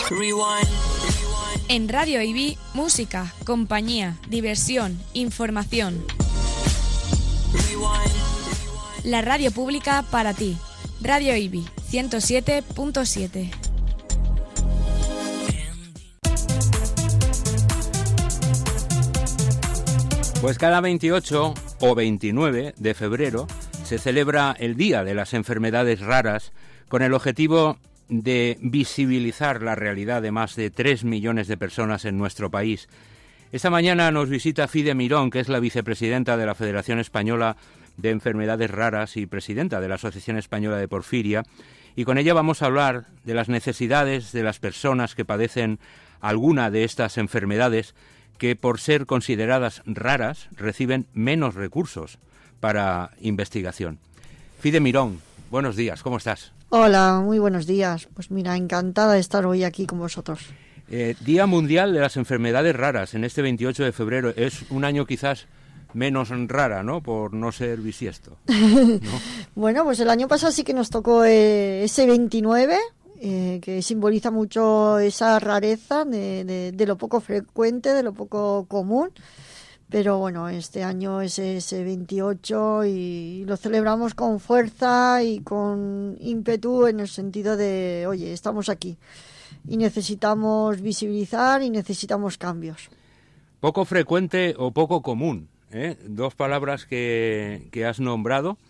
En Radio IBI, música, compañía, diversión, información. La radio pública para ti. Radio IBI 107.7. Pues cada 28 o 29 de febrero se celebra el Día de las Enfermedades Raras con el objetivo de visibilizar la realidad de más de 3 millones de personas en nuestro país. Esta mañana nos visita Fide Mirón, que es la vicepresidenta de la Federación Española de Enfermedades Raras y presidenta de la Asociación Española de Porfiria, y con ella vamos a hablar de las necesidades de las personas que padecen alguna de estas enfermedades que, por ser consideradas raras, reciben menos recursos para investigación. Fide Mirón, buenos días, ¿cómo estás? Hola, muy buenos días. Pues mira, encantada de estar hoy aquí con vosotros. Día Mundial de las Enfermedades Raras, en este 28 de febrero. Es un año quizás menos rara, ¿no?, por no ser bisiesto, ¿no? Bueno, pues el año pasado sí que nos tocó ese 29, que simboliza mucho esa rareza de lo poco frecuente, de lo poco común. Pero bueno, este año es ese 28 y lo celebramos con fuerza y con ímpetu, en el sentido de, oye, estamos aquí y necesitamos visibilizar y necesitamos cambios. Poco frecuente o poco común, dos palabras que has nombrado.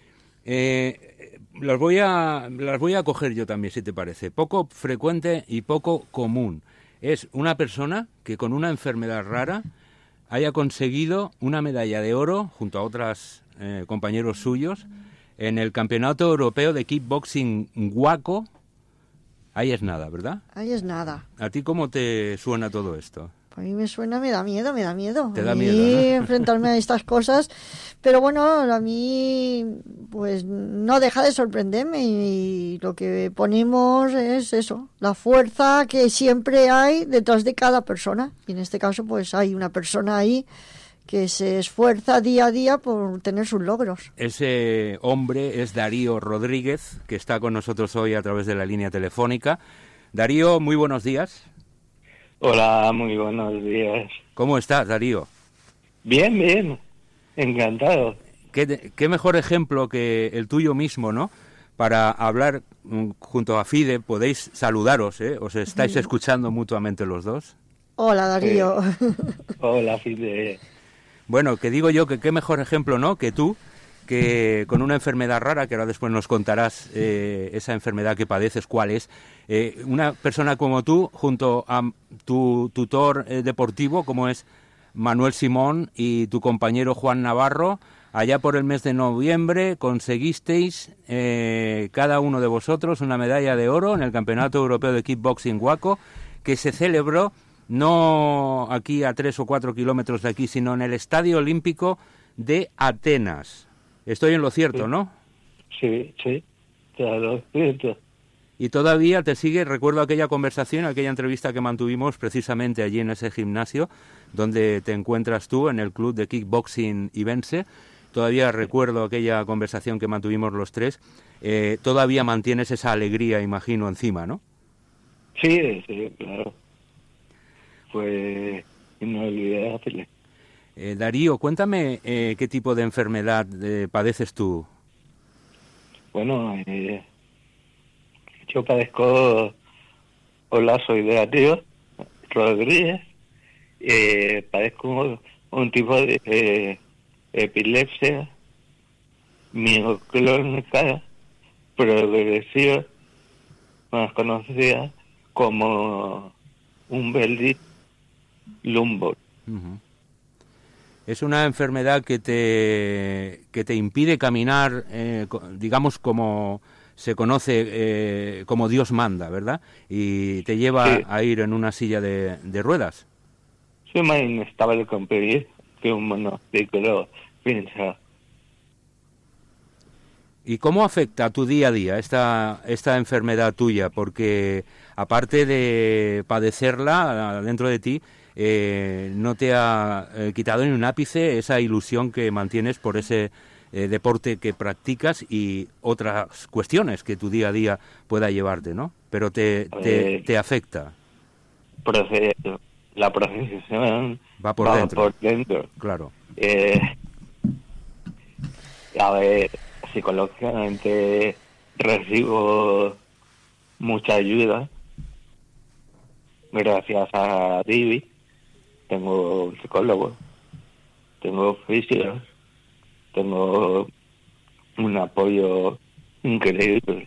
Las voy a coger yo también, si te parece. Poco frecuente y poco común. Es una persona que con una enfermedad rara haya conseguido una medalla de oro junto a otros compañeros suyos en el Campeonato Europeo de Kickboxing WACO. Ahí es nada, ¿verdad? Ahí es nada. ¿A ti cómo te suena todo esto? A mí me suena, me da miedo. Te da miedo, ¿no? Enfrentarme a estas cosas, pero bueno, a mí pues no deja de sorprenderme, y lo que ponemos es eso, la fuerza que siempre hay detrás de cada persona, y en este caso pues hay una persona ahí que se esfuerza día a día por tener sus logros. Ese hombre es Darío Rodríguez, que está con nosotros hoy a través de la línea telefónica. Darío, muy buenos días. Hola, muy buenos días. ¿Cómo estás, Darío? Bien, encantado. ¿Qué mejor ejemplo que el tuyo mismo, ¿no?, para hablar junto a Fide? Podéis saludaros, ¿os estáis escuchando mutuamente los dos? Hola, Darío. Hola, Fide. Bueno, que digo yo que qué mejor ejemplo, ¿no?, que tú, que con una enfermedad rara, que ahora después nos contarás esa enfermedad que padeces, cuál es, una persona como tú, junto a tu tutor deportivo, como es Manuel Simón, y tu compañero Juan Navarro, allá por el mes de noviembre conseguisteis cada uno de vosotros una medalla de oro en el Campeonato Europeo de Kickboxing WACO, que se celebró no aquí a 3 o 4 kilómetros de aquí, sino en el Estadio Olímpico de Atenas. Estoy en lo cierto, ¿no? Sí, claro, cierto. Y todavía te sigue, recuerdo aquella conversación, aquella entrevista que mantuvimos precisamente allí en ese gimnasio, donde te encuentras tú en el club de kickboxing Ibense. Todavía recuerdo aquella conversación que mantuvimos los tres. Todavía mantienes esa alegría, imagino, encima, ¿no? Sí, claro. Pues inolvidable. Darío, cuéntame qué tipo de enfermedad padeces tú. Bueno, yo padezco, hola, soy Darío Rodríguez, padezco un tipo de epilepsia mioclónica progresiva, más conocida como un Umbilical Lumbar. Uh-huh. Es una enfermedad que te impide caminar, digamos, como se conoce, como Dios manda, ¿verdad? Y te lleva a ir en una silla de ruedas. Soy más inestable que un monociclo, piensa. ¿Y cómo afecta a tu día a día esta enfermedad tuya? Porque aparte de padecerla dentro de ti, no te ha quitado ni un ápice esa ilusión que mantienes por ese deporte que practicas y otras cuestiones que tu día a día pueda llevarte, ¿no? Pero te afecta. La profesión va por dentro. Claro. A ver, psicológicamente recibo mucha ayuda gracias a Divi. Tengo un psicólogo, tengo físicos, tengo un apoyo increíble,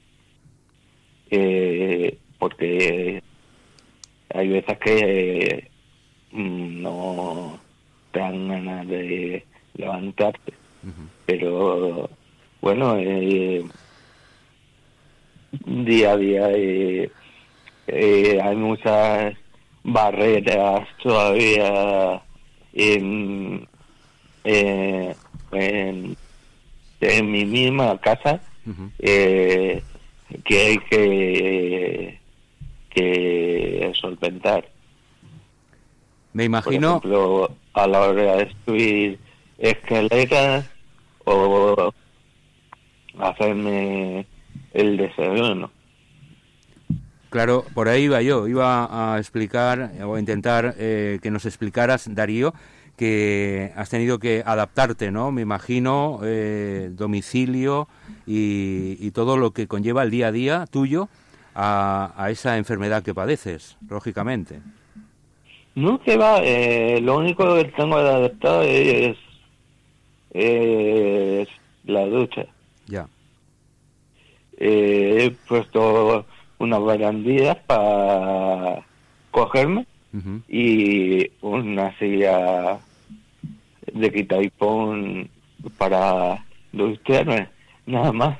porque hay veces que no te dan ganas de levantarte, pero bueno, día a día hay muchas barreras todavía en mi misma casa, que hay que solventar. Me imagino. Por ejemplo, a la hora de subir escaleras o hacerme el desayuno. Claro, por ahí iba a explicar o a intentar que nos explicaras, Darío, que has tenido que adaptarte, ¿no? Me imagino, domicilio y todo lo que conlleva el día a día tuyo a esa enfermedad que padeces, lógicamente. No, que va, lo único que tengo de adaptado es la ducha. Ya. He puesto unas barandillas para cogerme y una silla de quita y pon para ducharme, nada más.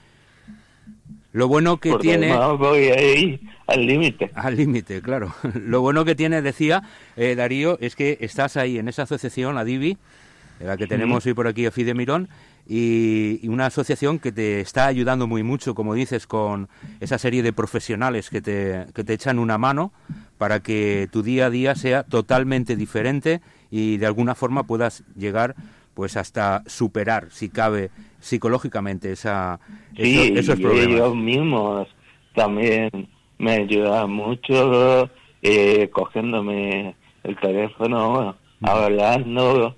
Lo bueno que tiene... voy ahí al límite. Al límite, claro. Lo bueno que tiene, decía Darío, es que estás ahí en esa asociación, la Divi, la que tenemos hoy por aquí, a Fide Mirón, y una asociación que te está ayudando muy mucho, como dices, con esa serie de profesionales que te echan una mano para que tu día a día sea totalmente diferente y de alguna forma puedas llegar pues hasta superar, si cabe, psicológicamente esos problemas. Y ellos mismos también me ayudan mucho, cogiéndome el teléfono, hablando,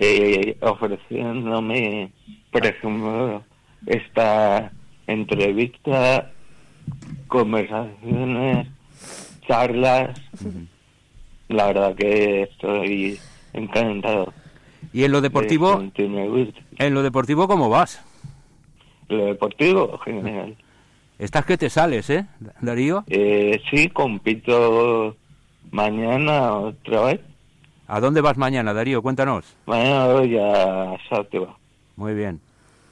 ofreciéndome, por ejemplo, esta entrevista, conversaciones, charlas. La verdad que estoy encantado. ¿Y en lo deportivo? ¿En lo deportivo cómo vas? Lo deportivo, genial. Estás que te sales, Darío? Sí, compito mañana otra vez. ¿A dónde vas mañana, Darío? Cuéntanos. Mañana voy a Sáteva. Muy bien.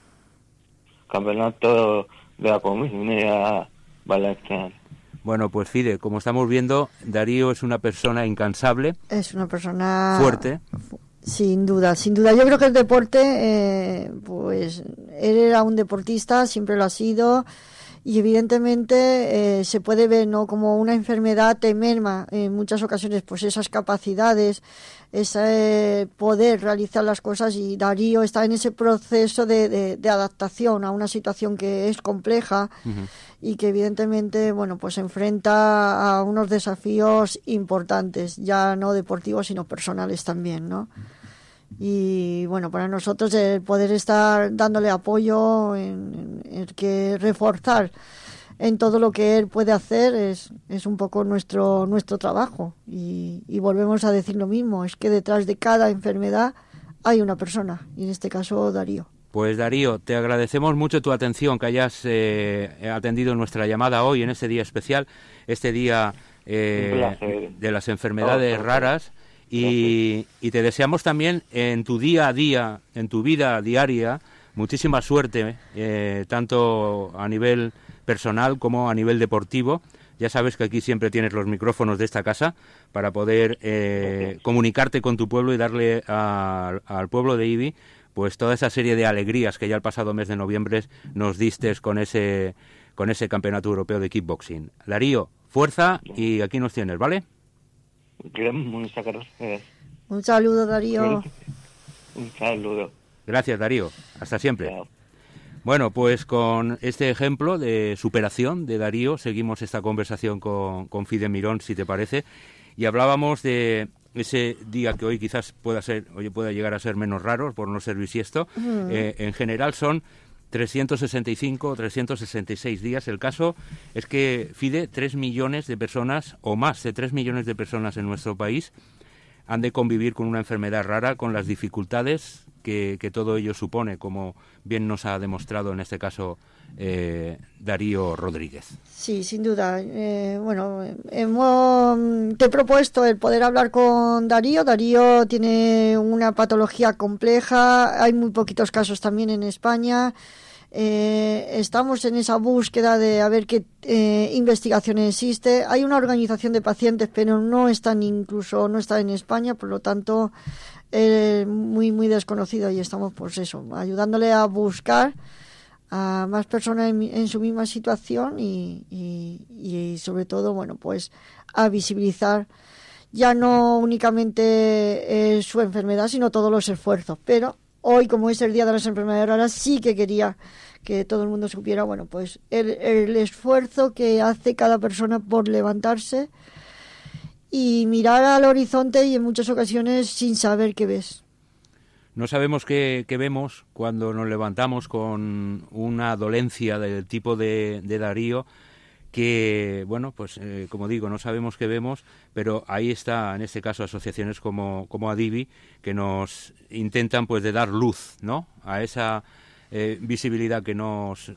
Campeonato de la Comunidad Valenciana. Bueno, pues Fide, como estamos viendo, Darío es una persona incansable. Es una persona... fuerte. Sin duda. Yo creo que el deporte, pues él era un deportista, siempre lo ha sido, y evidentemente se puede ver, ¿no?, como una enfermedad te merma en muchas ocasiones pues esas capacidades, ese poder realizar las cosas, y Darío está en ese proceso de adaptación a una situación que es compleja y que evidentemente, bueno, pues se enfrenta a unos desafíos importantes, ya no deportivos sino personales también, ¿no? Y bueno, para nosotros el poder estar dándole apoyo, en que reforzar en todo lo que él puede hacer es un poco nuestro trabajo, y volvemos a decir lo mismo, es que detrás de cada enfermedad hay una persona, y en este caso Darío. Pues Darío, te agradecemos mucho tu atención, que hayas atendido nuestra llamada hoy en este día especial, este día de las enfermedades raras. Y te deseamos también en tu día a día, en tu vida diaria, muchísima suerte, tanto a nivel personal como a nivel deportivo. Ya sabes que aquí siempre tienes los micrófonos de esta casa para poder comunicarte con tu pueblo y darle al pueblo de Ibi pues toda esa serie de alegrías que ya el pasado mes de noviembre nos diste con ese campeonato europeo de kickboxing. Darío, fuerza, y aquí nos tienes, ¿vale? Muchas gracias. Un saludo, Darío. Un saludo. Gracias, Darío. Hasta siempre. Chao. Bueno, pues con este ejemplo de superación de Darío seguimos esta conversación con Fide Mirón, si te parece, y hablábamos de ese día que hoy quizás pueda llegar a ser menos raro por no ser bisiesto. En general son 365 o 366 días. El caso es que, Fide, 3 millones de personas, o más de 3 millones de personas en nuestro país, han de convivir con una enfermedad rara, con las dificultades que todo ello supone, como bien nos ha demostrado en este caso Darío Rodríguez. Sí, sin duda. Te he propuesto el poder hablar con Darío. Darío tiene una patología compleja, hay muy poquitos casos también en España. Estamos en esa búsqueda de a ver qué investigación existe. Hay una organización de pacientes, pero no está en España, por lo tanto muy muy desconocido, y estamos pues eso, ayudándole a buscar a más personas en su misma situación y sobre todo, bueno, pues a visibilizar ya no únicamente su enfermedad, sino todos los esfuerzos. Pero hoy, como es el Día de las Enfermedades Raras, sí que quería que todo el mundo supiera, bueno, pues el esfuerzo que hace cada persona por levantarse y mirar al horizonte, y en muchas ocasiones sin saber qué ves. No sabemos qué vemos cuando nos levantamos con una dolencia del tipo de Darío, que, bueno, pues como digo, no sabemos qué vemos, pero ahí está, en este caso, asociaciones como Adivi, que nos intentan pues de dar luz, ¿no?, a esa visibilidad que nos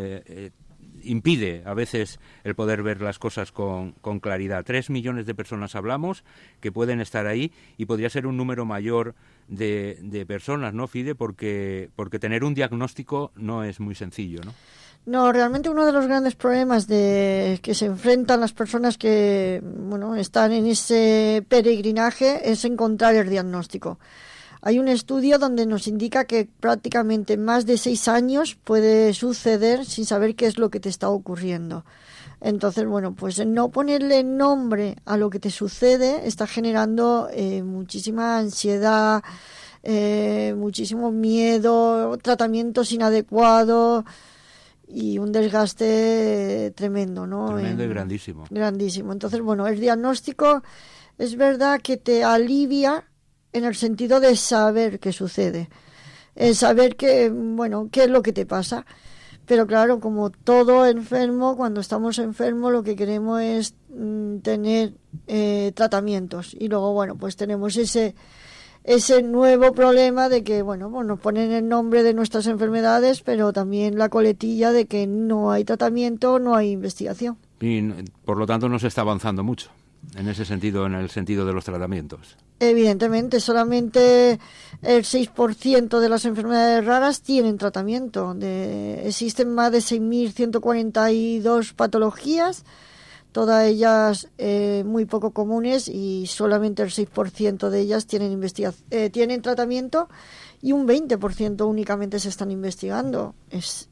impide a veces el poder ver las cosas con claridad. 3 millones de personas hablamos que pueden estar ahí, y podría ser un número mayor de personas, ¿no, Fide? Porque tener un diagnóstico no es muy sencillo, ¿no? No, realmente uno de los grandes problemas que se enfrentan las personas que, bueno, están en ese peregrinaje es encontrar el diagnóstico. Hay un estudio donde nos indica que prácticamente más de 6 años puede suceder sin saber qué es lo que te está ocurriendo. Entonces, bueno, pues no ponerle nombre a lo que te sucede está generando muchísima ansiedad, muchísimo miedo, tratamientos inadecuados y un desgaste tremendo, ¿no? Tremendo y grandísimo. Grandísimo. Entonces, bueno, el diagnóstico es verdad que te alivia en el sentido de saber qué sucede, saber qué es lo que te pasa. Pero claro, como todo enfermo, cuando estamos enfermos lo que queremos es tener tratamientos. Y luego, bueno, pues tenemos ese nuevo problema de que, bueno, pues nos ponen el nombre de nuestras enfermedades, pero también la coletilla de que no hay tratamiento, no hay investigación. Y por lo tanto no se está avanzando mucho en ese sentido, en el sentido de los tratamientos. Evidentemente, solamente el 6% de las enfermedades raras tienen tratamiento. Existen más de 6.142 patologías, todas ellas muy poco comunes, y solamente el 6% de ellas tienen tratamiento, y un 20% únicamente se están investigando. Es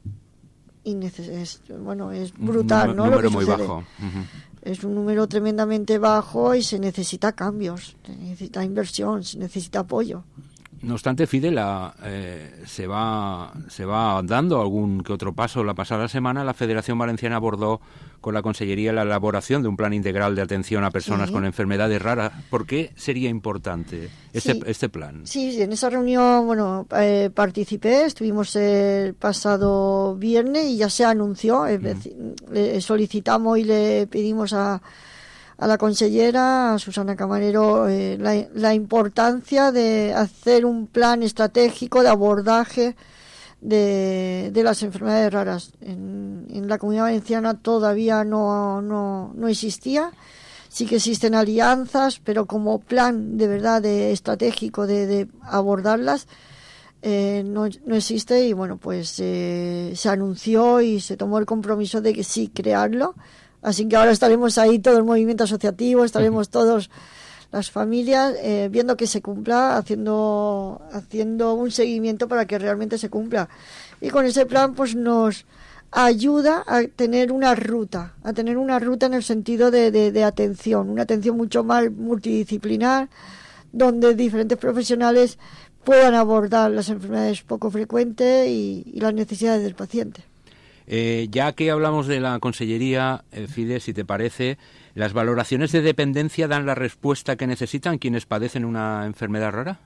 brutal, ¿no? Un número lo que muy sucede. bajo. Uh-huh. Es un número tremendamente bajo y se necesita cambios, se necesita inversión, se necesita apoyo. No obstante, Fide, se va dando algún que otro paso. La pasada semana la Federación Valenciana abordó con la Consellería la elaboración de un plan integral de atención a personas con enfermedades raras. ¿Por qué sería importante este plan? Sí, en esa reunión participé, estuvimos el pasado viernes y ya se anunció, le solicitamos y le pedimos a la consellera, a Susana Camarero, la importancia de hacer un plan estratégico de abordaje de las enfermedades raras. En la Comunidad Valenciana todavía no existía. Sí que existen alianzas, pero como plan de verdad estratégico de abordarlas no existe. Y bueno, pues se anunció y se tomó el compromiso de que sí, crearlo. Así que ahora estaremos ahí todo el movimiento asociativo, estaremos todos las familias viendo que se cumpla, haciendo un seguimiento para que realmente se cumpla. Y con ese plan pues nos ayuda a tener una ruta en el sentido de atención, una atención mucho más multidisciplinar, donde diferentes profesionales puedan abordar las enfermedades poco frecuentes y las necesidades del paciente. Ya que hablamos de la consellería, Fide, si te parece, ¿las valoraciones de dependencia dan la respuesta que necesitan quienes padecen una enfermedad rara?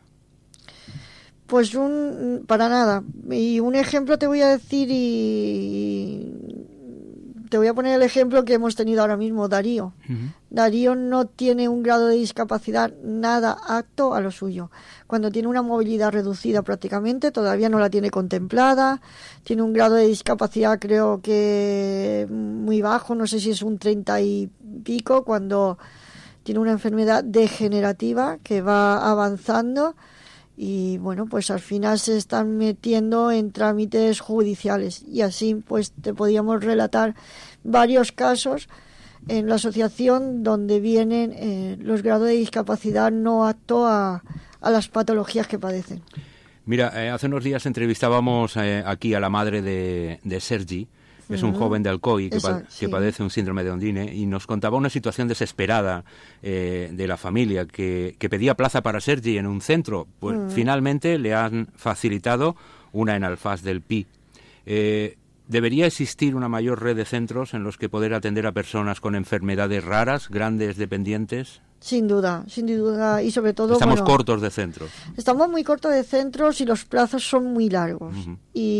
Pues para nada. Y un ejemplo te voy a decir y te voy a poner el ejemplo que hemos tenido ahora mismo, Darío. Uh-huh. Darío no tiene un grado de discapacidad nada apto a lo suyo. Cuando tiene una movilidad reducida prácticamente, todavía no la tiene contemplada, tiene un grado de discapacidad creo que muy bajo, no sé si es un 30 y pico, cuando tiene una enfermedad degenerativa que va avanzando y bueno, pues al final se están metiendo en trámites judiciales y así pues te podíamos relatar varios casos en la asociación donde vienen los grados de discapacidad no apto a las patologías que padecen. Mira, hace unos días entrevistábamos aquí a la madre de Sergi. Es un joven de Alcoy que padece un síndrome de Ondine y nos contaba una situación desesperada de la familia que pedía plaza para Sergi en un centro. Pues finalmente le han facilitado una en Alfaz del Pi. ¿Debería existir una mayor red de centros en los que poder atender a personas con enfermedades raras, grandes, dependientes? Sin duda, y sobre todo... Estamos cortos de centros. Estamos muy cortos de centros y los plazos son muy largos. Uh-huh.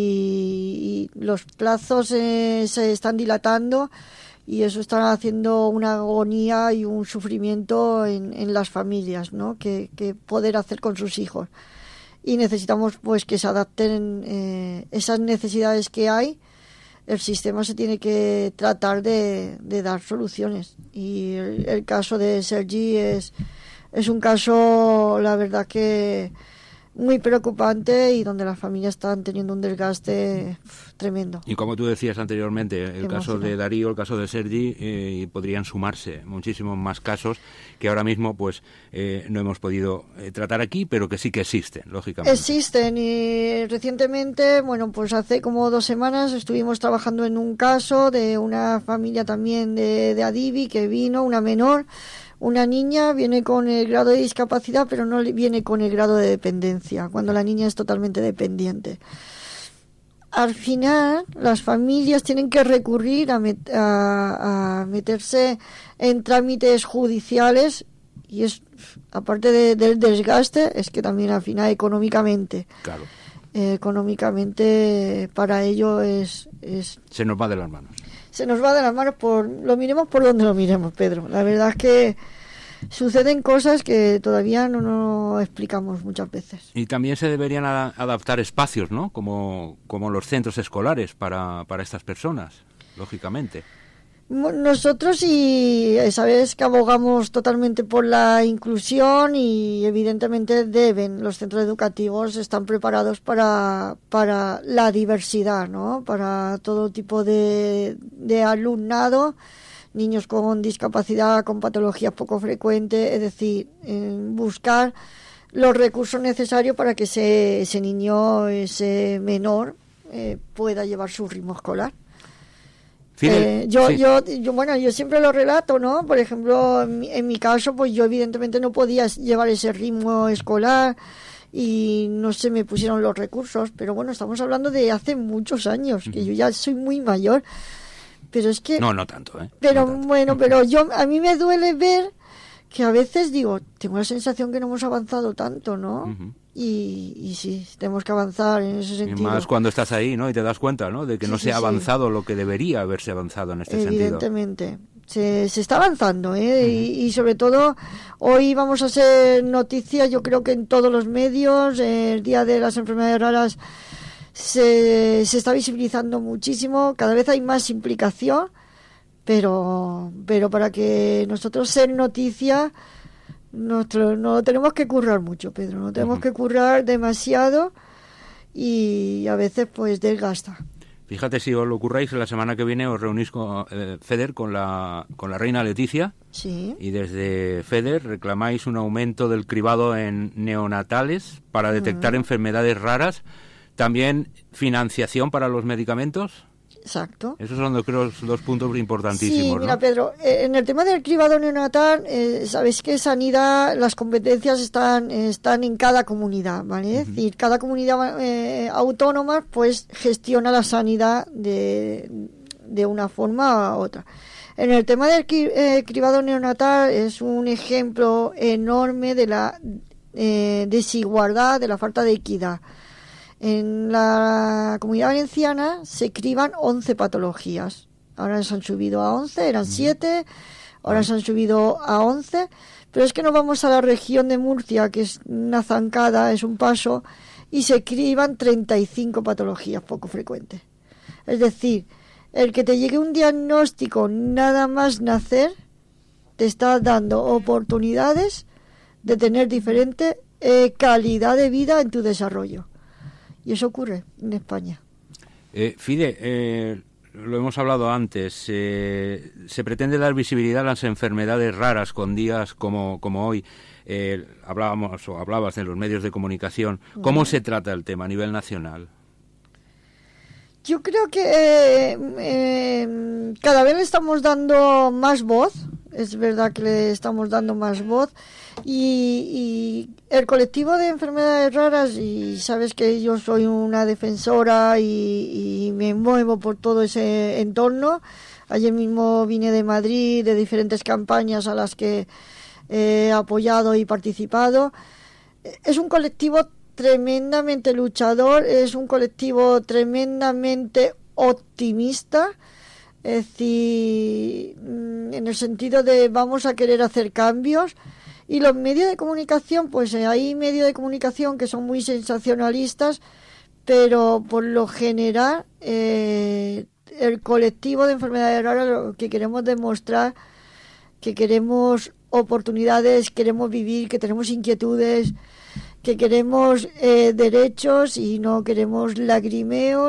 Y los plazos se están dilatando y eso está haciendo una agonía y un sufrimiento en las familias, ¿no? Que poder hacer con sus hijos. Y necesitamos pues que se adapten esas necesidades que hay. El sistema se tiene que tratar de dar soluciones y el caso de Sergi es un caso, la verdad que muy preocupante y donde las familias están teniendo un desgaste tremendo. Y como tú decías anteriormente, el caso de Darío, el caso de Sergi, podrían sumarse muchísimos más casos que ahora mismo pues no hemos podido tratar aquí, pero que sí que existen, lógicamente. Existen y recientemente, bueno, pues hace como 2 semanas estuvimos trabajando en un caso de una familia también de Adivi que vino, una menor. Una niña viene con el grado de discapacidad, pero no viene con el grado de dependencia, cuando la niña es totalmente dependiente. Al final, las familias tienen que recurrir a meterse en trámites judiciales y es, aparte del desgaste, es que también al final económicamente. Claro. Económicamente para ello es... Se nos va de las manos. Se nos va de las manos, lo miremos por donde lo miremos, Pedro. La verdad es que suceden cosas que todavía no explicamos muchas veces. Y también se deberían adaptar espacios, ¿no? Como los centros escolares para estas personas, lógicamente. Nosotros y sabes que abogamos totalmente por la inclusión y evidentemente los centros educativos están preparados para la diversidad, ¿no? Para todo tipo de alumnado, niños con discapacidad, con patologías poco frecuentes, es decir, buscar los recursos necesarios para que ese niño, ese menor, pueda llevar su ritmo escolar. Yo siempre lo relato, ¿no? Por ejemplo, en mi caso, pues yo evidentemente no podía llevar ese ritmo escolar y no se me pusieron los recursos, pero bueno, estamos hablando de hace muchos años, que yo ya soy muy mayor, pero es que... No tanto, ¿eh? Pero no tanto. Bueno, pero a mí me duele ver que a veces digo, tengo la sensación que no hemos avanzado tanto, ¿no? Uh-huh. Y sí, tenemos que avanzar en ese sentido. Y más cuando estás ahí, ¿no? Y te das cuenta, ¿no? De que no se ha avanzado lo que debería haberse avanzado en este sentido. Evidentemente. Se está avanzando, ¿eh? Uh-huh. Y sobre todo, hoy vamos a hacer noticia, yo creo que en todos los medios, el Día de las Enfermedades Raras se está visibilizando muchísimo, cada vez hay más implicación, pero para que nosotros ser noticia... No tenemos que currar mucho, Pedro, no tenemos que currar demasiado y a veces pues desgasta. Fíjate, si os lo curráis, la semana que viene os reunís con FEDER con la reina Leticia. Sí. Y desde FEDER reclamáis un aumento del cribado en neonatales para detectar enfermedades raras, también financiación para los medicamentos. Exacto. Esos son, creo, dos puntos importantísimos. Sí, mira, ¿no? Pedro, en el tema del cribado neonatal, sabéis que sanidad, las competencias están en cada comunidad, ¿vale? Es decir, cada comunidad autónoma pues gestiona la sanidad de una forma u otra. En el tema del cribado neonatal es un ejemplo enorme de la desigualdad, de la falta de equidad. En la Comunidad Valenciana se criban 11 patologías. Ahora se han subido a 11, eran 7, ahora se han subido a 11. Pero es que nos vamos a la región de Murcia, que es una zancada, es un paso, y se criban 35 patologías poco frecuentes. Es decir, el que te llegue un diagnóstico nada más nacer, te está dando oportunidades de tener diferente calidad de vida en tu desarrollo. Y eso ocurre en España. Fide, lo hemos hablado antes, se pretende dar visibilidad a las enfermedades raras con días como hoy. Hablabas de los medios de comunicación. ¿Cómo se trata el tema a nivel nacional? Yo creo que cada vez le estamos dando más voz. Es verdad que le estamos dando más voz. Y el colectivo de enfermedades raras, y sabes que yo soy una defensora y me muevo por todo ese entorno. Ayer mismo vine de Madrid, de diferentes campañas a las que he apoyado y participado. Es un colectivo tremendamente luchador, es un colectivo tremendamente optimista. Es decir, en el sentido de vamos a querer hacer cambios. Y los medios de comunicación, pues hay medios de comunicación que son muy sensacionalistas, pero por lo general el colectivo de enfermedades raras lo que queremos demostrar, que queremos oportunidades, queremos vivir, que tenemos inquietudes, que queremos derechos y no queremos lagrimeo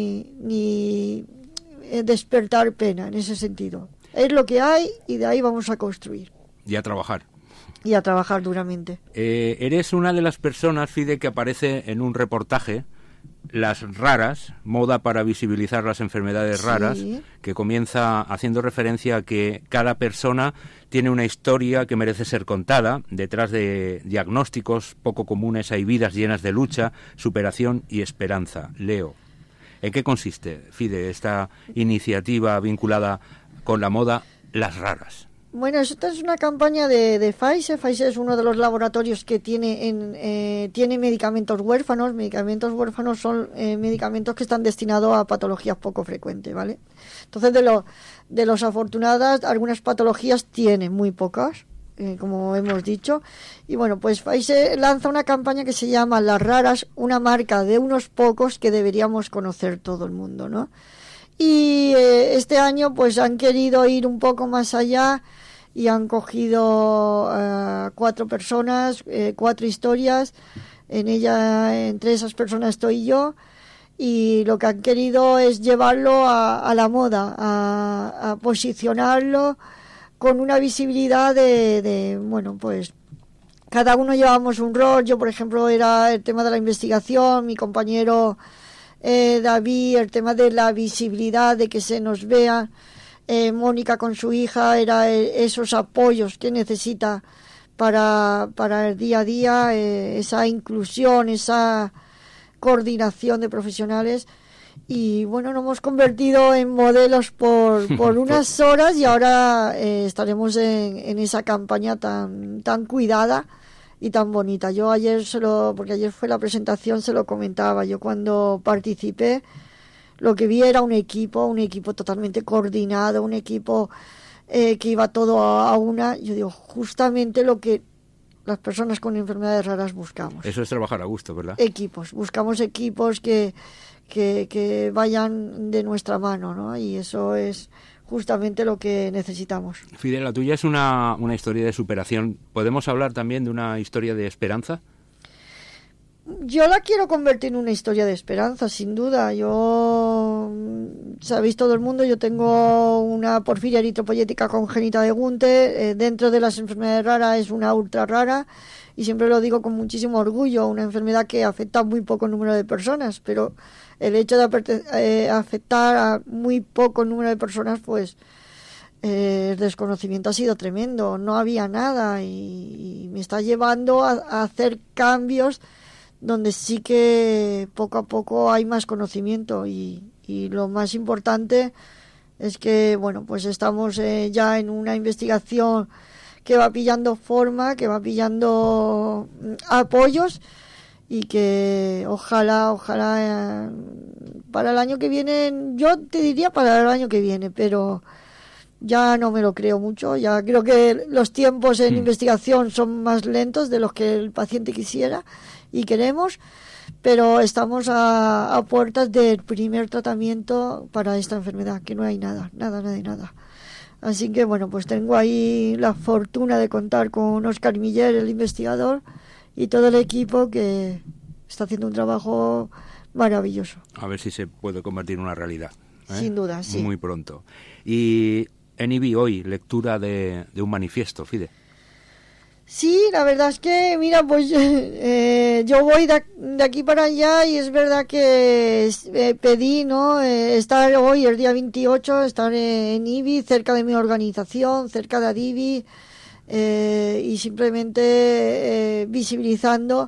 ni despertar pena en ese sentido. Es lo que hay y de ahí vamos a construir. Y a trabajar. Y a trabajar duramente. Eres una de las personas, Fide, que aparece en un reportaje, Las Raras, moda para visibilizar las enfermedades raras, que comienza haciendo referencia a que cada persona tiene una historia que merece ser contada. Detrás de diagnósticos poco comunes hay vidas llenas de lucha, superación y esperanza. Leo. ¿En qué consiste, Fide, esta iniciativa vinculada con la moda Las Raras? Bueno, esta es una campaña de Pfizer. Pfizer es uno de los laboratorios que tiene medicamentos huérfanos. Medicamentos huérfanos son medicamentos que están destinados a patologías poco frecuentes, ¿vale? Entonces, de los afortunadas, algunas patologías tienen, muy pocas, como hemos dicho. Y bueno, pues Pfizer lanza una campaña que se llama Las Raras, una marca de unos pocos que deberíamos conocer todo el mundo, ¿no? Y este año pues han querido ir un poco más allá y han cogido 4 personas, 4 historias. Entre esas personas estoy yo, y lo que han querido es llevarlo a la moda, a posicionarlo con una visibilidad bueno, pues cada uno llevábamos un rol. Yo, por ejemplo, era el tema de la investigación, mi compañero David, el tema de la visibilidad, de que se nos vea. Mónica con su hija era esos apoyos que necesita para el día a día, esa inclusión, esa coordinación de profesionales. Y bueno, nos hemos convertido en modelos por unas horas, y ahora estaremos en esa campaña tan cuidada y tan bonita. Yo ayer porque ayer fue la presentación, se lo comentaba. Yo cuando participé, lo que vi era un equipo totalmente coordinado, un equipo que iba todo a una. Yo digo, justamente lo que las personas con enfermedades raras buscamos. Eso es trabajar a gusto, ¿verdad? Buscamos equipos que vayan de nuestra mano, ¿no? Y eso es justamente lo que necesitamos. Fidel, la tuya es una historia de superación. ¿Podemos hablar también de una historia de esperanza? Yo la quiero convertir en una historia de esperanza, sin duda. Sabéis todo el mundo, yo tengo una porfiria eritropoyética congénita de Gunther. Dentro de las enfermedades raras es una ultra rara, y siempre lo digo con muchísimo orgullo, una enfermedad que afecta a muy poco número de personas, pero el hecho de afectar a muy poco número de personas, pues el desconocimiento ha sido tremendo, no había nada y me está llevando a hacer cambios donde sí que poco a poco hay más conocimiento y lo más importante es que, bueno, pues estamos ya en una investigación que va pillando forma, que va pillando apoyos y que ojalá para el año que viene, yo te diría para el año que viene, pero ya no me lo creo mucho, ya creo que los tiempos en investigación son más lentos de los que el paciente quisiera y queremos, pero estamos a puertas del primer tratamiento para esta enfermedad, que no hay nada. Así que bueno, pues tengo ahí la fortuna de contar con Óscar Miller, el investigador, y todo el equipo que está haciendo un trabajo maravilloso. A ver si se puede convertir en una realidad. Sin duda, sí. Muy pronto. Y en IBI hoy, lectura de un manifiesto, Fide. Sí, la verdad es que, mira, pues yo voy de aquí para allá y es verdad que pedí, ¿no? Estar hoy, el día 28, estar en IBI, cerca de mi organización, cerca de Adivi, y simplemente visibilizando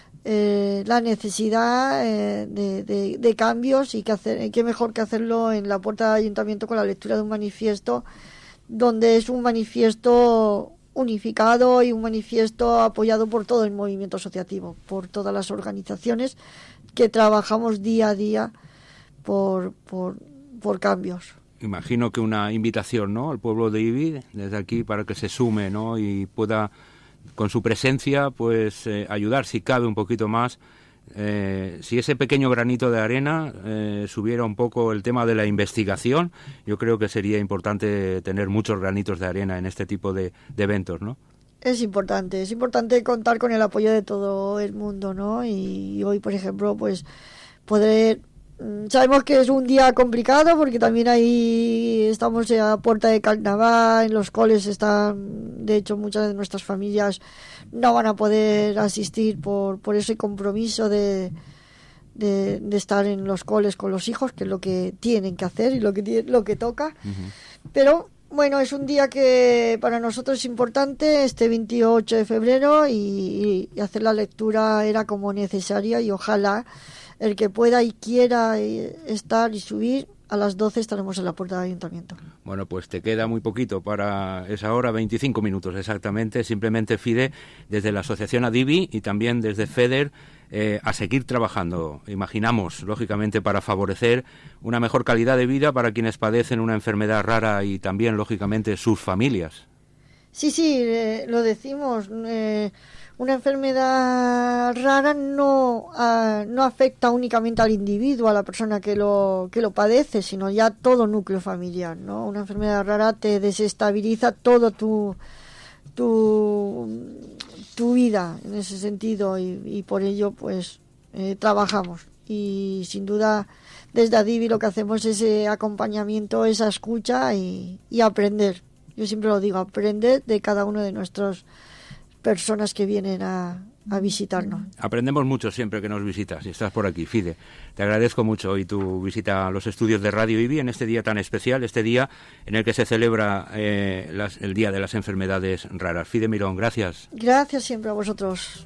la necesidad de cambios y qué mejor que hacerlo en la puerta del ayuntamiento con la lectura de un manifiesto, donde es un manifiesto unificado y un manifiesto apoyado por todo el movimiento asociativo, por todas las organizaciones que trabajamos día a día por cambios. Imagino que una invitación, ¿no?, al pueblo de IBI desde aquí para que se sume, ¿no?, y pueda con su presencia pues ayudar si cabe un poquito más. Si ese pequeño granito de arena subiera un poco el tema de la investigación, yo creo que sería importante tener muchos granitos de arena en este tipo de eventos, ¿no? Es importante contar con el apoyo de todo el mundo, ¿no? Y hoy, por ejemplo, pues poder... Sabemos que es un día complicado porque también ahí estamos a puerta de carnaval, en los coles están, de hecho muchas de nuestras familias no van a poder asistir por ese compromiso de estar en los coles con los hijos, que es lo que tienen que hacer y lo que toca. Uh-huh. Pero bueno, es un día que para nosotros es importante, este 28 de febrero, y hacer la lectura era como necesaria y ojalá el que pueda y quiera estar y subir, a las 12 estaremos en la puerta del ayuntamiento. Bueno, pues te queda muy poquito para esa hora, 25 minutos exactamente. Simplemente, Fide, desde la asociación Adivi y también desde FEDER, a seguir trabajando, imaginamos, lógicamente, para favorecer una mejor calidad de vida para quienes padecen una enfermedad rara y también, lógicamente, sus familias. Sí, lo decimos. Una enfermedad rara no afecta únicamente al individuo, a la persona que lo padece, sino ya todo núcleo familiar, ¿no? Una enfermedad rara te desestabiliza todo tu vida en ese sentido y por ello pues trabajamos. Y sin duda desde Adivi lo que hacemos es ese acompañamiento, esa escucha y aprender. Yo siempre lo digo, aprender de cada uno de nuestros personas que vienen a visitarnos. Aprendemos mucho siempre que nos visitas y estás por aquí, Fide. Te agradezco mucho hoy tu visita a los estudios de Radio IBI en este día tan especial, este día en el que se celebra el Día de las Enfermedades Raras. Fide Mirón, gracias. Gracias siempre a vosotros.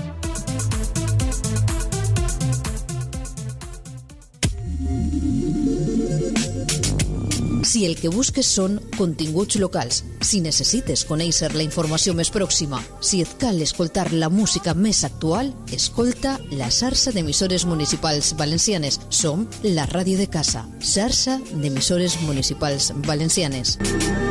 Si el que busques són continguts locals, si necessites conèixer la informació més pròxima, si et cal escoltar la música més actual, escolta la xarxa d'emissores municipals valencianes. Som la ràdio de casa, xarxa d'emissores municipals valencianes.